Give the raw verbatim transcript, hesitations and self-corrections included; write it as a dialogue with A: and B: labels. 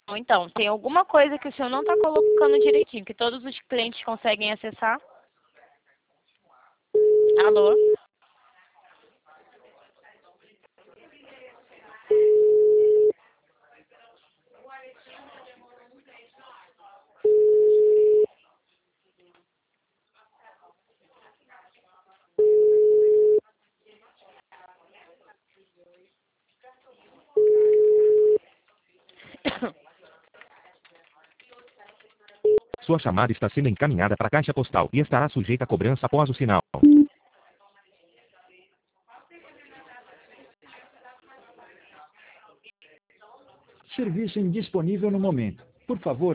A: Então, tem alguma coisa que o senhor não está colocando direitinho, que todos os clientes conseguem acessar? Alô?
B: Sua chamada está sendo encaminhada para a caixa postal e estará sujeita a cobrança após o sinal.
C: Serviço indisponível no momento. Por favor,